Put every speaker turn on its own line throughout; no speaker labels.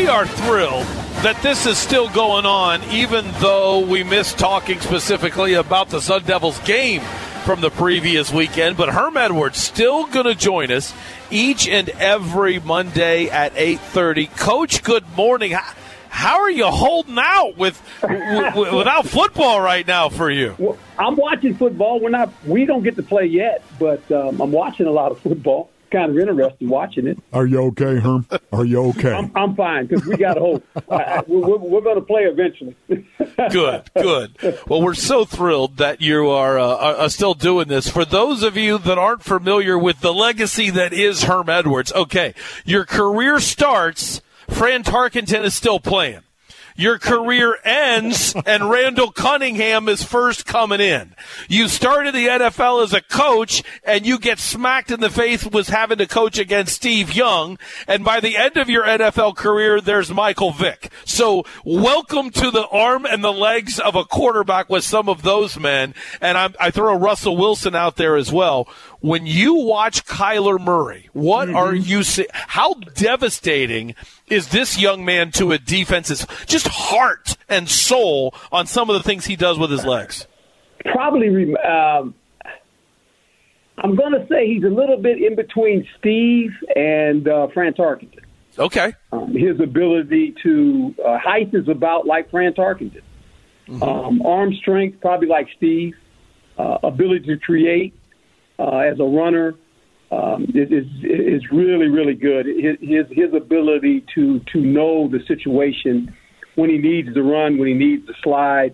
we are thrilled that this is still going on, even though we missed talking specifically about the Sun Devils game from the previous weekend. But Herm Edwards still going to join us each and every Monday at 8:30. Coach, good morning. How are you holding out without football right now for you?
Well, I'm watching football. We don't get to play yet, but I'm watching a lot of football. Kind of interested watching it.
Are you okay, Herm? Are you okay?
I'm fine because we got hope. We're going to play eventually.
Good. Well, we're so thrilled that you are still doing this. For those of you that aren't familiar with the legacy that is Herm Edwards, okay, your career starts, Fran Tarkenton is still playing. Your career ends, and Randall Cunningham is first coming in. You started the NFL as a coach, and you get smacked in the face with having to coach against Steve Young. And by the end of your NFL career, there's Michael Vick. So welcome to the arm and the legs of a quarterback with some of those men. And I throw Russell Wilson out there as well. When you watch Kyler Murray, what are you seeing? How devastating is this young man to a defense's just heart and soul on some of the things he does with his legs?
Probably, I'm going to say he's a little bit in between Steve and Fran Tarkenton.
Okay.
His ability to height is about like Fran Tarkenton. Arm strength, probably like Steve. Ability to create as a runner is really, really good. His ability to know the situation when he needs to run, when he needs to slide.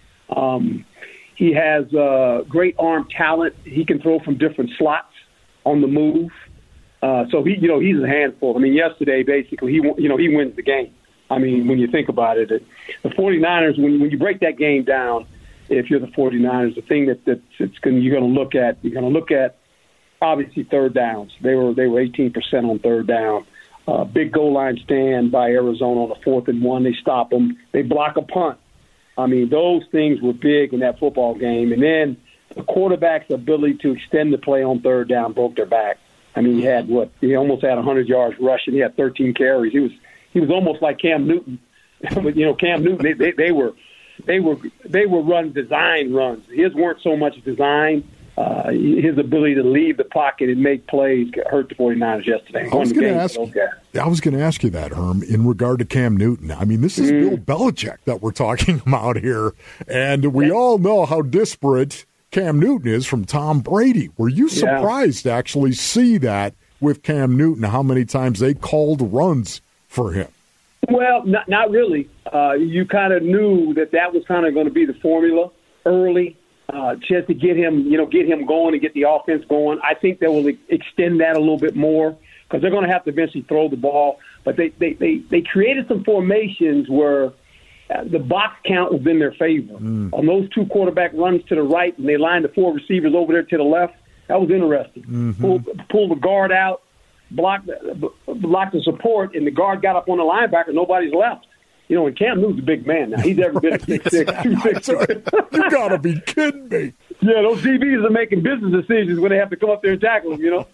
He has great arm talent. He can throw from different slots on the move. So he's a handful. I mean, yesterday basically he wins the game. I mean, when you think about it, the 49ers, when you break that game down, if you're the 49ers, the thing you're going to look at obviously third downs. They were 18% on third down. Big goal line stand by Arizona on the 4th and 1. They stop them. They block a punt. I mean, those things were big in that football game. And then the quarterback's ability to extend the play on third down broke their back. I mean, he almost had 100 yards rushing. He had 13 carries. He was almost like Cam Newton. But, Cam Newton, they were run design runs. His weren't so much design. His ability to leave the pocket and make plays hurt the 49ers yesterday.
I was going to ask you that, Herm, in regard to Cam Newton. I mean, this is Bill Belichick that we're talking about here, and we all know how disparate Cam Newton is from Tom Brady. Were you surprised to actually see that with Cam Newton, how many times they called runs for him?
Well, not really. You kind of knew that was kind of going to be the formula early. Just to get him going and get the offense going. I think they will extend that a little bit more because they're going to have to eventually throw the ball. But they created some formations where the box count was in their favor. On those two quarterback runs to the right, and they lined the four receivers over there to the left. That was interesting. Pull the guard out, block the support, and the guard got up on the linebacker. Nobody's left. And Cam Newton's a big man now. He's ever been 6'6", 260.
You got to be kidding me.
Yeah, those DBs are making business decisions when they have to come up there and tackle them,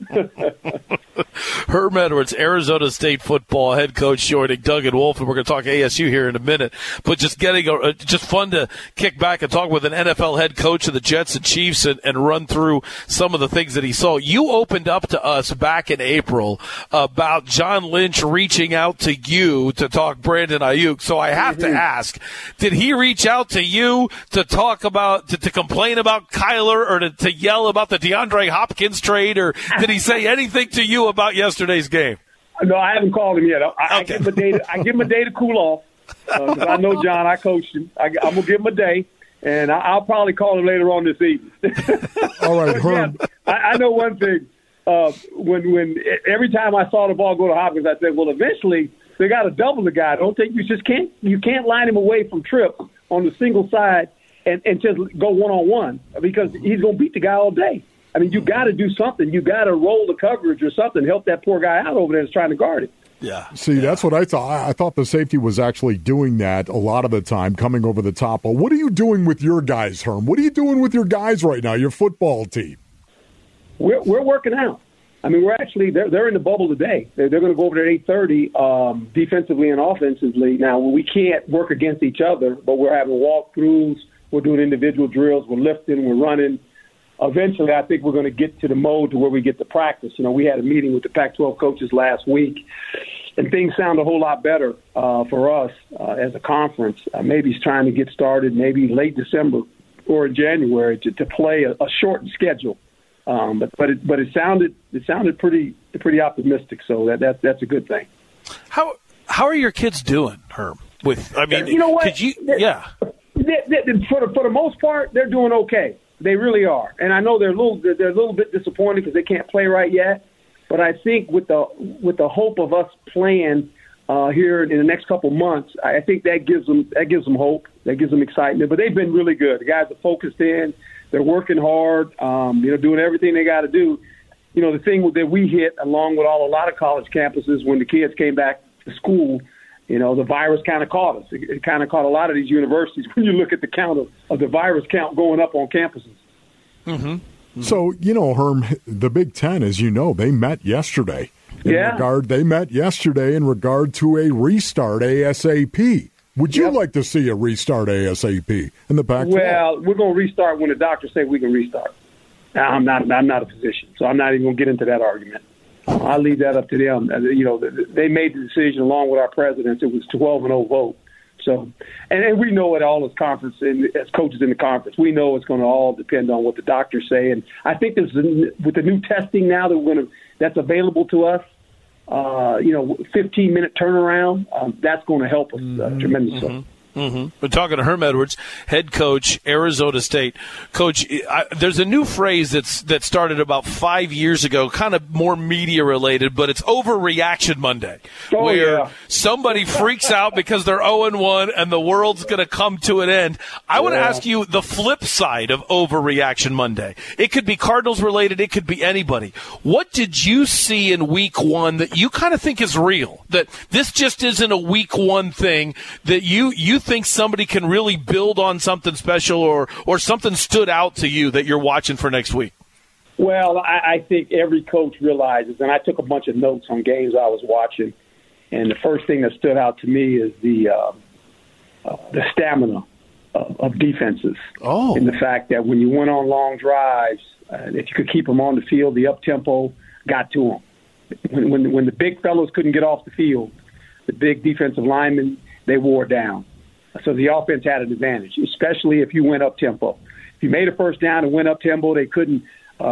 Herm Edwards, Arizona State football head coach, joining Doug and Wolf, and we're going to talk ASU here in a minute. But just just fun to kick back and talk with an NFL head coach of the Jets and Chiefs and run through some of the things that he saw. You opened up to us back in April about John Lynch reaching out to you to talk Brandon Ayuk. So I have to ask, did he reach out to you to talk about, to complain about Kyler or to yell about the DeAndre Hopkins trade, or did he say anything to you about yesterday's game?
No, I haven't called him yet. I give him a day to cool off because I know John. I coached him. I'm going to give him a day, and I'll probably call him later on this evening.
All right, Herm.
Yeah, I know one thing. When every time I saw the ball go to Hopkins, I said, well, eventually they got to double the guy. I don't think you can't line him away from Tripp on the single side and just go one-on-one because he's going to beat the guy all day. I mean, you got to do something. You got to roll the coverage or something, help that poor guy out over there that's trying to guard it.
Yeah.
See, that's what I thought. I thought the safety was actually doing that a lot of the time, coming over the top. But what are you doing with your guys, Herm? What are you doing with your guys right now, your football team?
We're working out. I mean, they're in the bubble today. They're going to go over there at 8:30, defensively and offensively. Now, we can't work against each other, but we're having walkthroughs. We're doing individual drills. We're lifting. We're running. Eventually, I think we're going to get to the mode to where we get to practice. We had a meeting with the Pac-12 coaches last week, and things sound a whole lot better for us as a conference. Maybe it's trying to get started maybe late December or in January to play a shortened schedule. But it sounded pretty optimistic. So that's a good thing.
How are your kids doing, Herm?
You know what? For the most part, they're doing okay. They really are, and I know they're a little bit disappointed because they can't play right yet. But I think with the hope of us playing here in the next couple months, I think that gives them hope. That gives them excitement. But they've been really good. The guys are focused in. They're working hard. Doing everything they got to do. The thing that we hit along with a lot of college campuses when the kids came back to school. The virus kind of caught us. It kind of caught a lot of these universities when you look at the count of the virus count going up on campuses.
Mm-hmm. Mm-hmm. So, Herm, the Big Ten, as you know, they met yesterday. They met yesterday in regard to a restart ASAP. Would you like to see a restart ASAP in the Pac-12?
Well, we're going to restart when the doctors say we can restart. I'm not a physician, so I'm not even going to get into that argument. I'll leave that up to them. They made the decision along with our presidents. It was 12-0 vote. So, and we know it all as conference and as coaches in the conference. We know it's going to all depend on what the doctors say. And I think with the new testing now that's available to us, 15-minute turnaround. That's going to help us tremendously.
Mm-hmm. Mm-hmm. We're talking to Herm Edwards, head coach, Arizona State. Coach, there's a new phrase that started about 5 years ago, kind of more media-related, but it's Overreaction Monday, where somebody freaks out because they're 0-1 and the world's going to come to an end. I want to ask you the flip side of Overreaction Monday. It could be Cardinals-related. It could be anybody. What did you see in week one that you kind of think is real, that this just isn't a week one thing, that you think somebody can really build on something special or something stood out to you that you're watching for next week?
Well, I think every coach realizes, and I took a bunch of notes on games I was watching, and the first thing that stood out to me is the stamina of defenses. Oh. And the fact that when you went on long drives, if you could keep them on the field, the up-tempo got to them. When the big fellows couldn't get off the field, the big defensive linemen, they wore down. So the offense had an advantage, especially if you went up-tempo. If you made a first down and went up-tempo, they couldn't,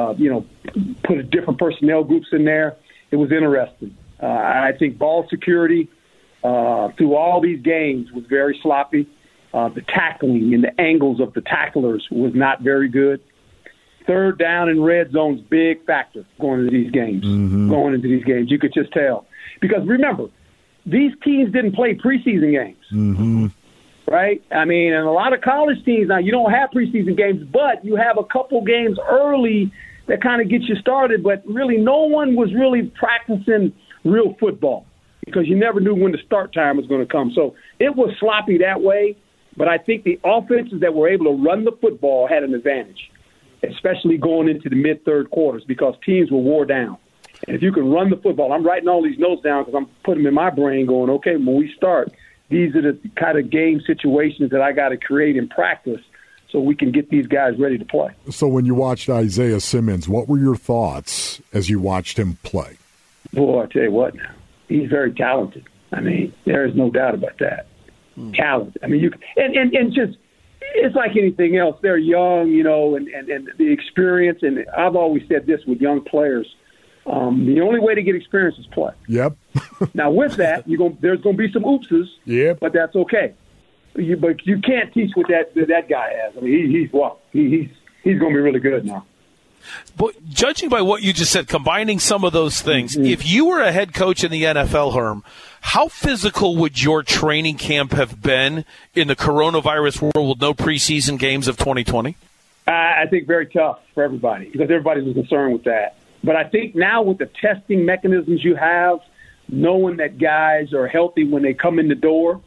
put a different personnel groups in there. It was interesting. I think ball security through all these games was very sloppy. The tackling and the angles of the tacklers was not very good. Third down in red zone's big factor going into these games. Mm-hmm. Going into these games, you could just tell. Because remember, these teams didn't play preseason games. Mm-hmm. Right? I mean, and a lot of college teams now, you don't have preseason games, but you have a couple games early that kind of get you started. But really, no one was really practicing real football because you never knew when the start time was going to come. So it was sloppy that way. But I think the offenses that were able to run the football had an advantage, especially going into the mid-third quarters because teams were wore down. And if you can run the football, I'm writing all these notes down because I'm putting them in my brain going, okay, when we start, these are the kind of game situations that I got to create in practice so we can get these guys ready to play.
So when you watched Isaiah Simmons, what were your thoughts as you watched him play?
Boy, I tell you what now, he's very talented. I mean, there is no doubt about that. Talent. I mean, you and just it's like anything else. They're young, and the experience. And I've always said this with young players. The only way to get experience is play. Yep. Now, with that, there's going to be some oopses, but that's okay. But you can't teach what that guy has. I mean, he's going to be really good now.
But judging by what you just said, combining some of those things, if you were a head coach in the NFL, Herm, how physical would your training camp have been in the coronavirus world with no preseason games of 2020?
I think very tough for everybody because everybody was concerned with that. But I think now with the testing mechanisms you have, knowing that guys are healthy when they come in the door,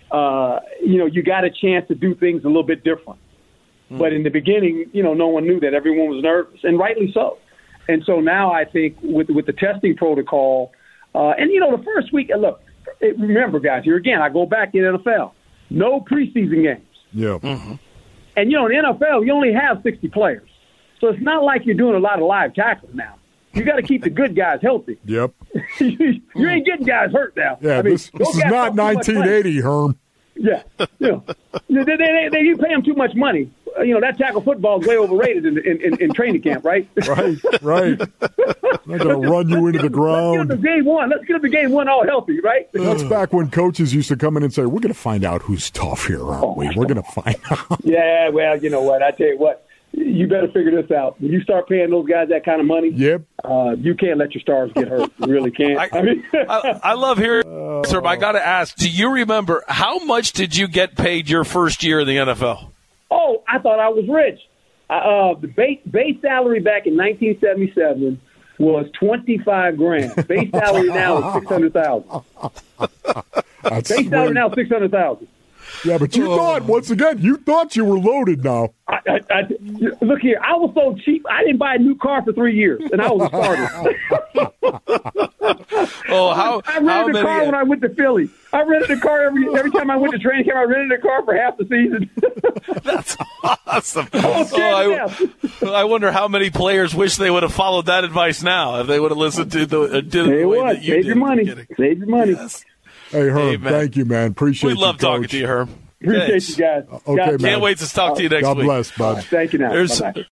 you got a chance to do things a little bit different. But in the beginning, no one knew that. Everyone was nervous, and rightly so. And so now I think with the testing protocol, and, the first week, look, remember, guys, here again, I go back to the NFL. No preseason games.
Yeah.
Mm-hmm.
And, in the NFL, you only have 60 players. So it's not like you're doing a lot of live tackling now. You got to keep the good guys healthy.
Yep.
You ain't getting guys hurt now.
Yeah, this is not 1980, Herm.
Yeah. You pay them too much money. That tackle football is way overrated in training camp, right?
Right. They're going to run you into the ground.
Let's get them to game one all healthy, right?
That's back when coaches used to come in and say, we're going to find out who's tough here, aren't we? We're going to find out.
Yeah, well, you know what? I tell you what. You better figure this out. When you start paying those guys that kind of money,
yep,
you can't let your stars get hurt. You really can't.
I love hearing, sir. I got to ask, do you remember how much did you get paid your first year in the NFL?
Oh, I thought I was rich. The base salary back in 1977 was $25,000. Base salary now is $600,000. Base salary now $600,000.
Yeah, but you thought, once again, you were loaded now.
Look here, I was so cheap, I didn't buy a new car for 3 years, and I was a starter. I rented a car when I went to Philly. I rented a car every time I went to training camp. I rented a car for half the season.
That's awesome. I wonder how many players wish they would have followed that advice now if they would have listened to the way that you
Save your money. Save your money.
Yes.
Hey, Herm, thank you, man. Appreciate you,
We love talking to you, Herm.
Appreciate you guys.
Okay, man.
Can't wait to talk to you next week.
God bless, bud.
Thank you now.
Bye-bye.